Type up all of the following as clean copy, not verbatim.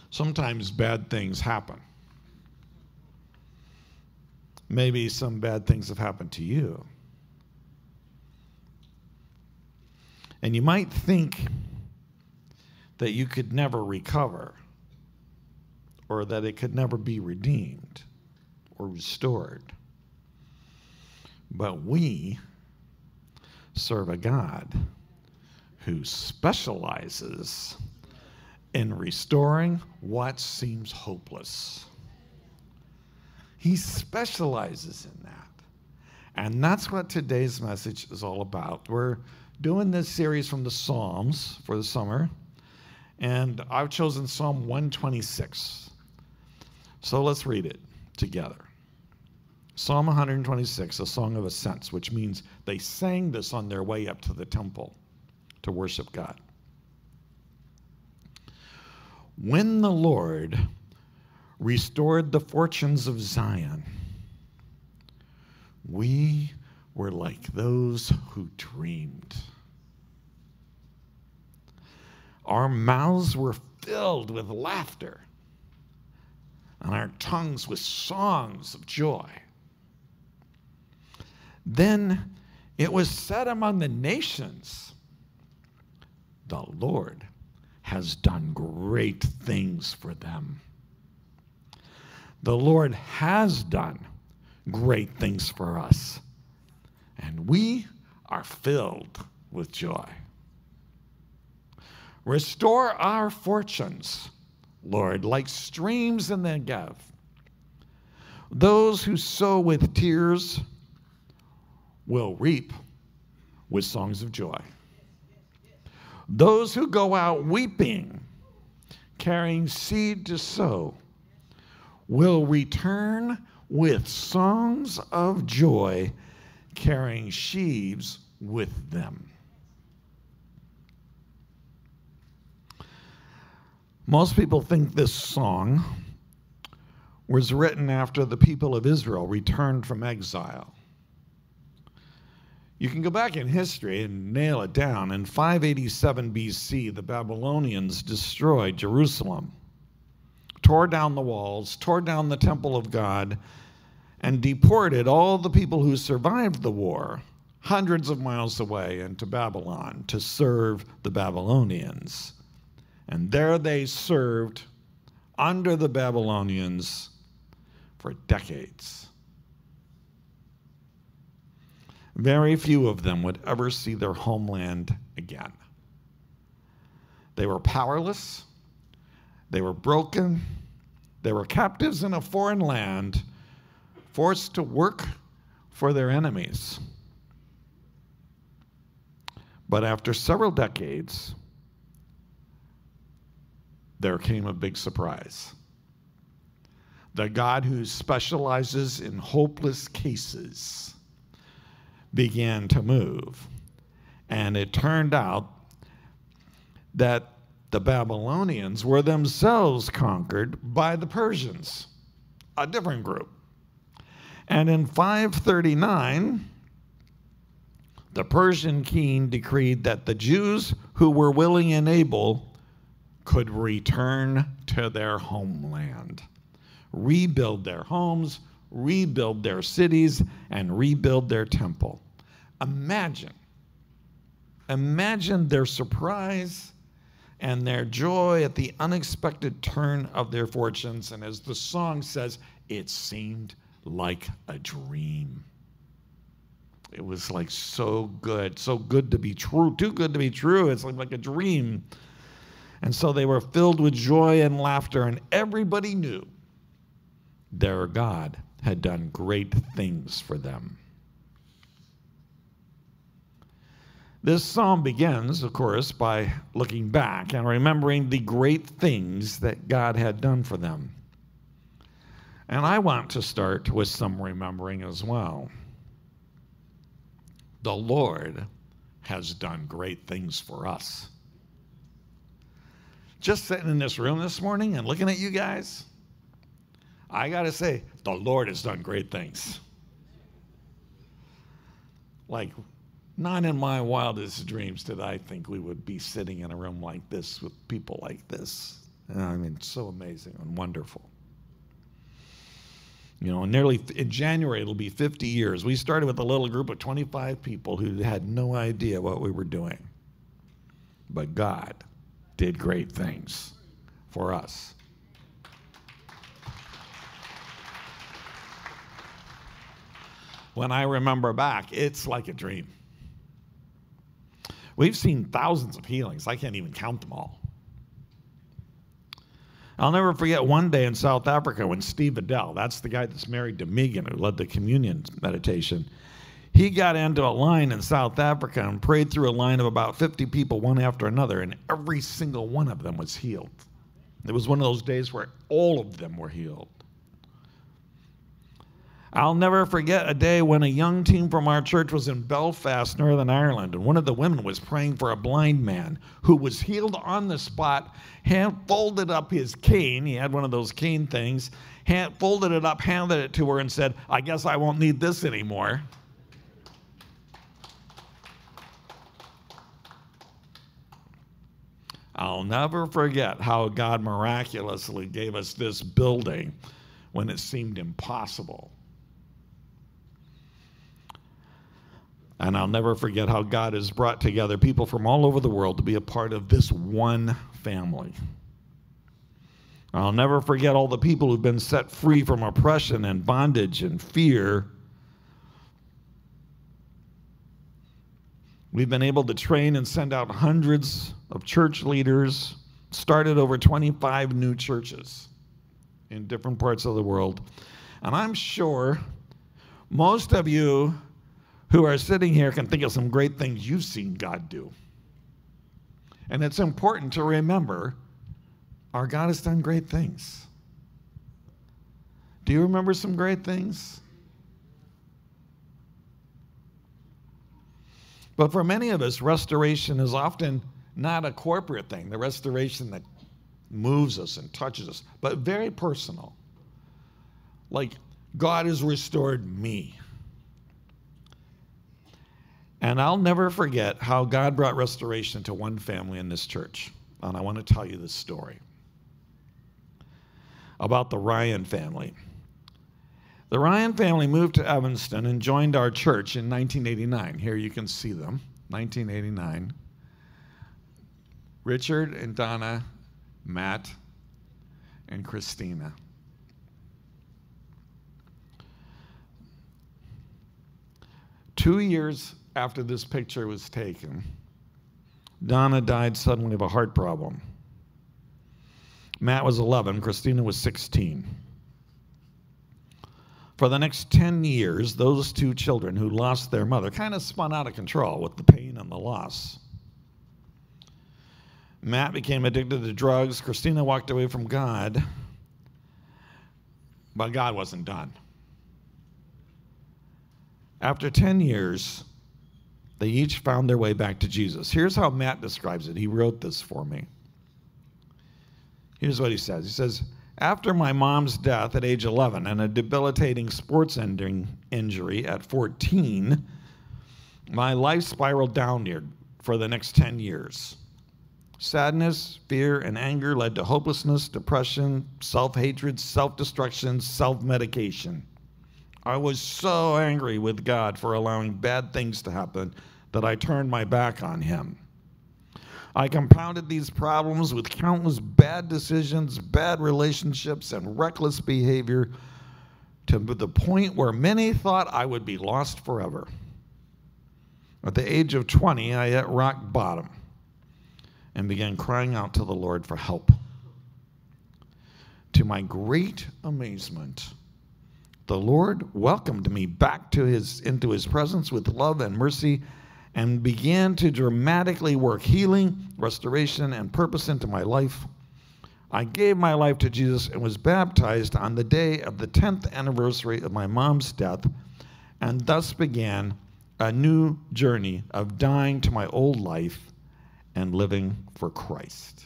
Sometimes bad things happen. Maybe some bad things have happened to you. And you might think that you could never recover, or that it could never be redeemed or restored. But we serve a God who specializes in restoring what seems hopeless. He specializes in that. And that's what today's message is all about. We're doing this series from the Psalms for the summer, and I've chosen Psalm 126. So let's read it together. Psalm 126, a song of ascents, which means they sang this on their way up to the temple to worship God. When the Lord restored the fortunes of Zion, we were like those who dreamed. Our mouths were filled with laughter, and our tongues with songs of joy. Then it was said among the nations, the Lord has done great things for them. The Lord has done great things for us, and we are filled with joy. Restore our fortunes, Lord, like streams in the Negev. Those who sow with tears will reap with songs of joy. Those who go out weeping, carrying seed to sow, will return with songs of joy, carrying sheaves with them. Most people think this song was written after the people of Israel returned from exile. You can go back in history and nail it down. In 587 BC, the Babylonians destroyed Jerusalem, tore down the walls, tore down the temple of God, and deported all the people who survived the war hundreds of miles away into Babylon to serve the Babylonians. And there they served under the Babylonians for decades. Very few of them would ever see their homeland again. They were powerless. They were broken. They were captives in a foreign land, forced to work for their enemies. But after several decades, there came a big surprise. The God who specializes in hopeless cases began to move. And it turned out that the Babylonians were themselves conquered by the Persians, a different group. And in 539, the Persian king decreed that the Jews who were willing and able could return to their homeland, rebuild their homes, rebuild their cities, and rebuild their temple. Imagine their surprise and their joy at the unexpected turn of their fortunes. And as the song says, it seemed like a dream. It was like so good to be true, too good to be true. It's like a dream. And so they were filled with joy and laughter, and everybody knew their God had done great things for them. This psalm begins, of course, by looking back and remembering the great things that God had done for them. And I want to start with some remembering as well. The Lord has done great things for us. Just sitting in this room this morning and looking at you guys, I got to say, the Lord has done great things. Like, not in my wildest dreams did I think we would be sitting in a room like this with people like this I mean, so amazing and wonderful. You know, in January, it'll be 50 years. We started with a little group of 25 people who had no idea what we were doing. But God did great things for us. When I remember back, it's like a dream. We've seen thousands of healings. I can't even count them all. I'll never forget one day in South Africa when Steve Adele, that's the guy that's married to Megan who led the communion meditation, he got into a line in South Africa and prayed through a line of about 50 people, one after another, and every single one of them was healed. It was one of those days where all of them were healed. I'll never forget a day when a young team from our church was in Belfast, Northern Ireland, and one of the women was praying for a blind man who was healed on the spot, folded up his cane. He had one of those cane things, folded it up, handed it to her, and said, "I guess I won't need this anymore." I'll never forget how God miraculously gave us this building when it seemed impossible. And I'll never forget how God has brought together people from all over the world to be a part of this one family. I'll never forget all the people who've been set free from oppression and bondage and fear. We've been able to train and send out hundreds of church leaders, started over 25 new churches in different parts of the world. And I'm sure most of you who are sitting here can think of some great things you've seen God do. And it's important to remember our God has done great things. Do you remember some great things? But for many of us, restoration is often not a corporate thing, the restoration that moves us and touches us, but very personal. Like, God has restored me. And I'll never forget how God brought restoration to one family in this church. And I want to tell you this story about the Ryan family. The Ryan family moved to Evanston and joined our church in 1989. Here you can see them, 1989. Richard and Donna, Matt, and Christina. Two years after this picture was taken, Donna died suddenly of a heart problem. Matt was 11, Christina was 16. For the next 10 years, those two children who lost their mother kind of spun out of control with the pain and the loss. Matt became addicted to drugs. Christina walked away from God, but God wasn't done. After 10 years, they each found their way back to Jesus. Here's how Matt describes it. He wrote this for me. Here's what he says. He says, "After my mom's death at age 11 and a debilitating sports-ending injury at 14, my life spiraled downward for the next 10 years. Sadness, fear, and anger led to hopelessness, depression, self-hatred, self-destruction, self-medication. I was so angry with God for allowing bad things to happen that I turned my back on him. I compounded these problems with countless bad decisions, bad relationships, and reckless behavior to the point where many thought I would be lost forever. At the age of 20, I hit rock bottom and began crying out to the Lord for help. To my great amazement, the Lord welcomed me back into his presence with love and mercy and began to dramatically work healing, restoration, and purpose into my life. I gave my life to Jesus and was baptized on the day of the 10th anniversary of my mom's death, and thus began a new journey of dying to my old life and living for Christ."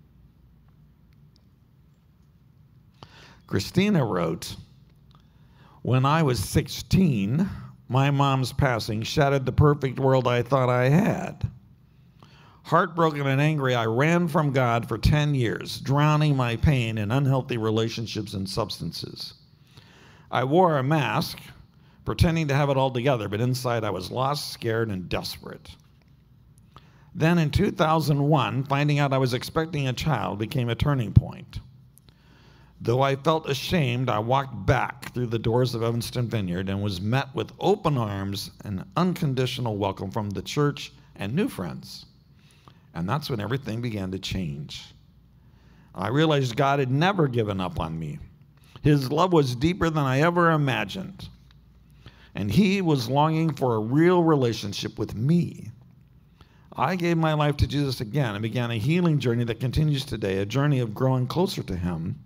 Christina wrote, "When I was 16, my mom's passing shattered the perfect world I thought I had. Heartbroken and angry, I ran from God for 10 years, drowning my pain in unhealthy relationships and substances. I wore a mask, pretending to have it all together, but inside I was lost, scared, and desperate. Then in 2001, finding out I was expecting a child became a turning point. Though I felt ashamed, I walked back through the doors of Evanston Vineyard and was met with open arms and unconditional welcome from the church and new friends. And that's when everything began to change. I realized God had never given up on me. His love was deeper than I ever imagined. And he was longing for a real relationship with me. I gave my life to Jesus again and began a healing journey that continues today, a journey of growing closer to him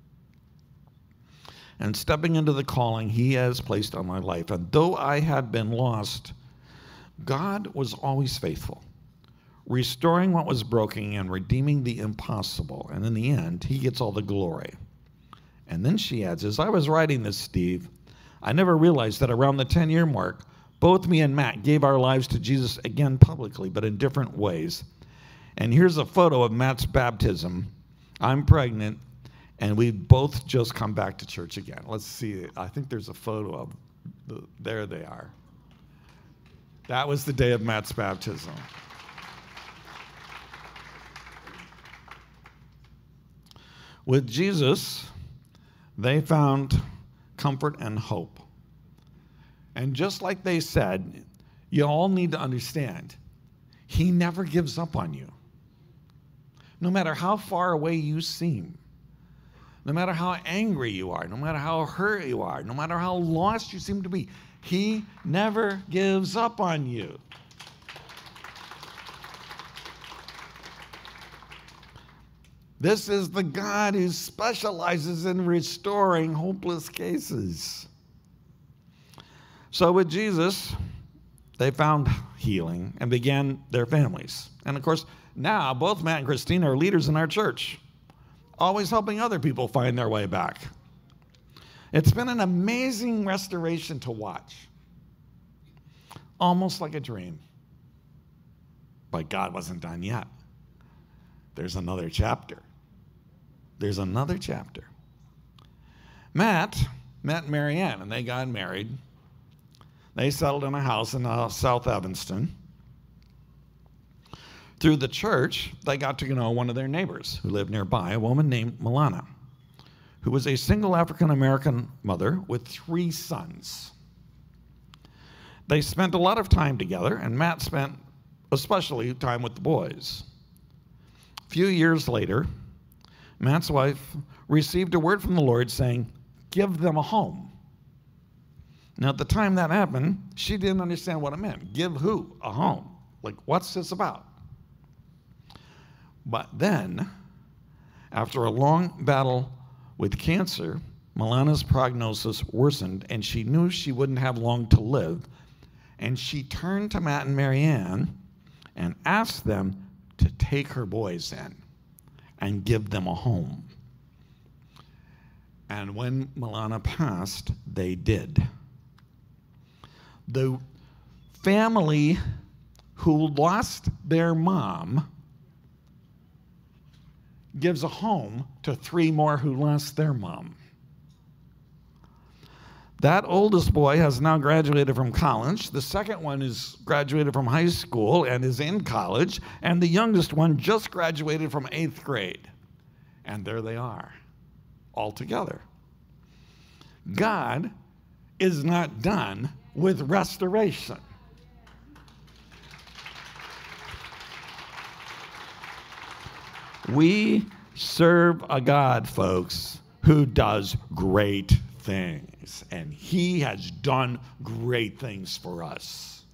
and stepping into the calling he has placed on my life. And though I had been lost, God was always faithful, restoring what was broken and redeeming the impossible. And in the end, he gets all the glory. And then she adds, as I was writing this, Steve, I never realized that around the 10-year mark, both me and Matt gave our lives to Jesus again publicly, but in different ways. And here's a photo of Matt's baptism. I'm pregnant, and we've both just come back to church again. Let's see it. I think there's a photo of, there they are. That was the day of Matt's baptism. With Jesus, they found comfort and hope. And just like they said, you all need to understand, he never gives up on you. No matter how far away you seem, no matter how angry you are, no matter how hurt you are, no matter how lost you seem to be, he never gives up on you. This is the God who specializes in restoring hopeless cases. So with Jesus, they found healing and began their families. And of course, now both Matt and Christina are leaders in our church, always helping other people find their way back. It's been an amazing restoration to watch, almost like a dream. But God wasn't done yet. There's another chapter. There's another chapter. Matt met Marianne, and they got married. They settled in a house in South Evanston. Through the church, they got to know one of their neighbors who lived nearby, a woman named Milana, who was a single African-American mother with 3 sons. They spent a lot of time together, and Matt spent especially time with the boys. A few years later, Matt's wife received a word from the Lord saying, give them a home. Now, at the time that happened, she didn't understand what it meant. Give who a home? Like, what's this about? But then, after a long battle with cancer, Milana's prognosis worsened, and she knew she wouldn't have long to live. And she turned to Matt and Marianne and asked them to take her boys in and give them a home. And when Milana passed, they did. The family who lost their mom gives a home to 3 more who lost their mom. That oldest boy has now graduated from college. The second one is graduated from high school and is in college. And the youngest one just graduated from 8th grade. And there they are, all together. God is not done with restoration. We serve a God, folks, who does great things. And he has done great things for us.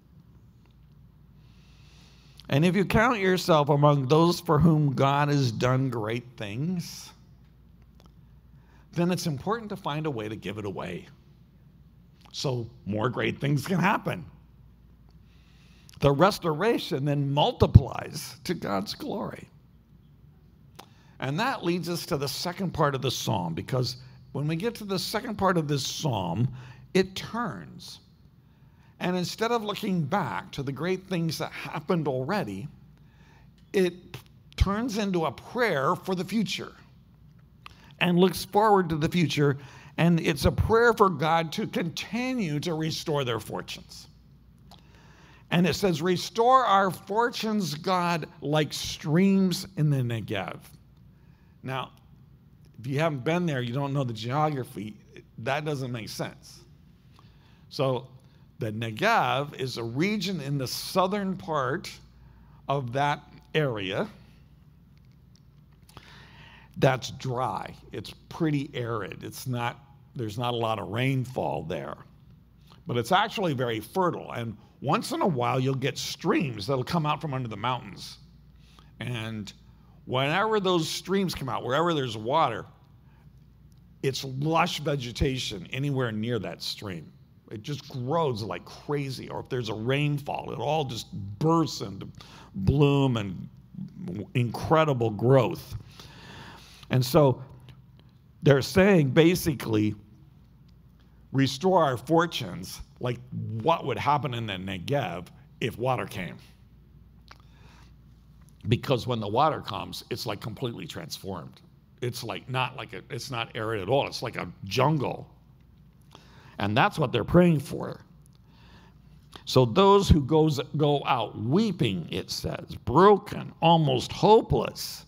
And if you count yourself among those for whom God has done great things, then it's important to find a way to give it away, so more great things can happen. The restoration then multiplies to God's glory. And that leads us to the second part of the psalm, because when we get to the second part of this psalm, it turns. And instead of looking back to the great things that happened already, it turns into a prayer for the future and looks forward to the future. And it's a prayer for God to continue to restore their fortunes. And it says, restore our fortunes, God, like streams in the Negev. Now, if you haven't been there, you don't know the geography, that doesn't make sense. So the Negev is a region in the southern part of that area that's dry. It's pretty arid. There's not a lot of rainfall there. But it's actually very fertile. And once in a while, you'll get streams that'll come out from under the mountains. And whenever those streams come out, wherever there's water, it's lush vegetation anywhere near that stream. It just grows like crazy. Or if there's a rainfall, it all just bursts into bloom and incredible growth. And so they're saying basically, restore our fortunes like what would happen in the Negev if water came. Because when the water comes, it's like completely transformed. It's like it's not arid at all. It's like a jungle. And that's what they're praying for. So those who go out weeping, it says, broken, almost hopeless,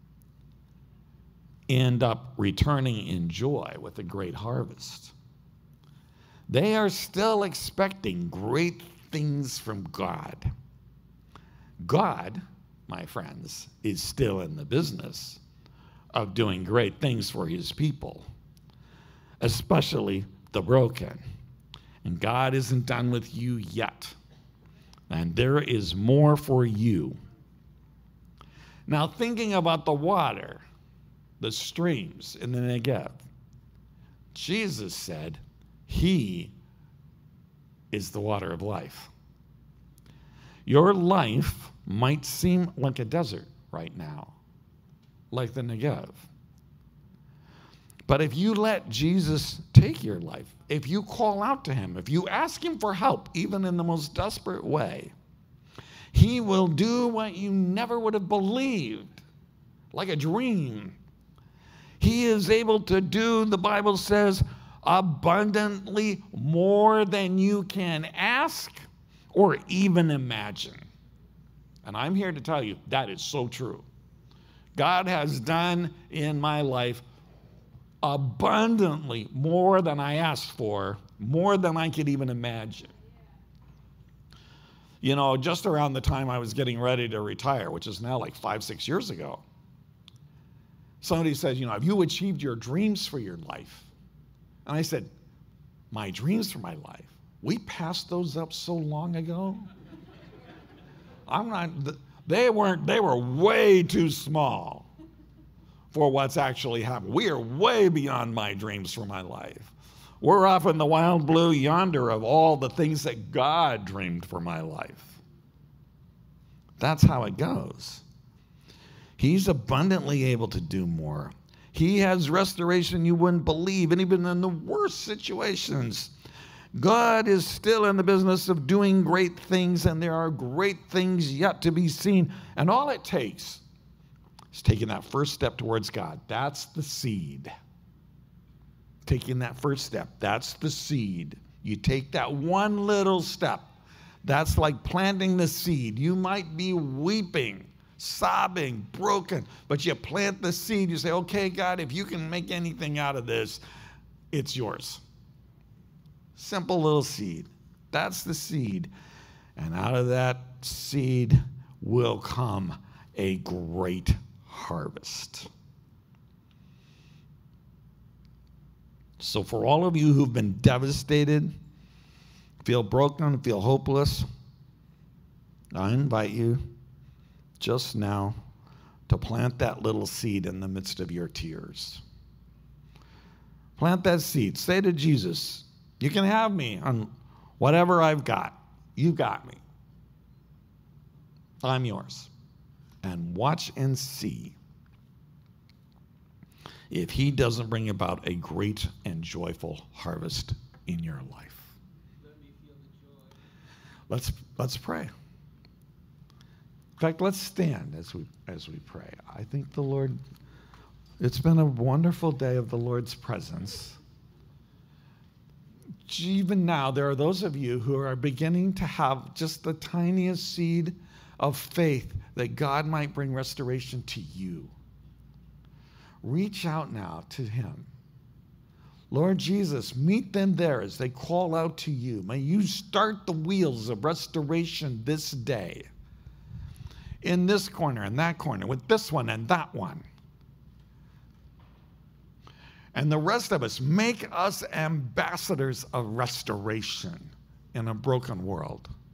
end up returning in joy with a great harvest. They are still expecting great things from God. God, my friends, is still in the business of doing great things for his people, especially the broken. And God isn't done with you yet. And there is more for you. Now, thinking about the water, the streams in the Negev, Jesus said, he is the water of life. Your life might seem like a desert right now, like the Negev. But if you let Jesus take your life, if you call out to him, if you ask him for help, even in the most desperate way, he will do what you never would have believed, like a dream. He is able to do, the Bible says, abundantly more than you can ask or even imagine. And I'm here to tell you that is so true. God has done in my life abundantly more than I asked for, more than I could even imagine. You know, just around the time I was getting ready to retire, which is now like 5-6 years ago, somebody said, you know, have you achieved your dreams for your life? And I said, my dreams for my life? We passed those up so long ago. They were way too small for what's actually happened. We are way beyond my dreams for my life. We're off in the wild blue yonder of all the things that God dreamed for my life. That's how it goes. He's abundantly able to do more. He has restoration you wouldn't believe, and even in the worst situations, God is still in the business of doing great things, and there are great things yet to be seen. And all it takes is taking that first step towards God. That's the seed. Taking that first step, that's the seed. You take that one little step. That's like planting the seed. You might be weeping, sobbing, broken, but you plant the seed. You say, okay, God, if you can make anything out of this, it's yours. Simple little seed. That's the seed. And out of that seed will come a great harvest. So for all of you who've been devastated, feel broken, feel hopeless, I invite you just now to plant that little seed in the midst of your tears. Plant that seed. Say to Jesus, you can have me on whatever I've got. You got me. I'm yours. And watch and see if he doesn't bring about a great and joyful harvest in your life. Let me feel the joy. Let's pray. In fact, let's stand as we pray. I think the Lord, it's been a wonderful day of the Lord's presence. Even now, there are those of you who are beginning to have just the tiniest seed of faith that God might bring restoration to you. Reach out now to him. Lord Jesus, meet them there as they call out to you. May you start the wheels of restoration this day. In this corner and that corner, with this one and that one. And the rest of us, make us ambassadors of restoration in a broken world.